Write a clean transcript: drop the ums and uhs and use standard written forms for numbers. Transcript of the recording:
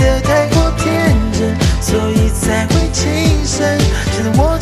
的太过天真，所以才会轻生。现在我